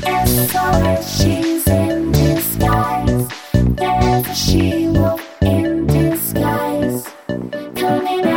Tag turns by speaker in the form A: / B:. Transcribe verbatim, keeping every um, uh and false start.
A: S O S, she's in disguise. There's a she-wolf in disguise coming out.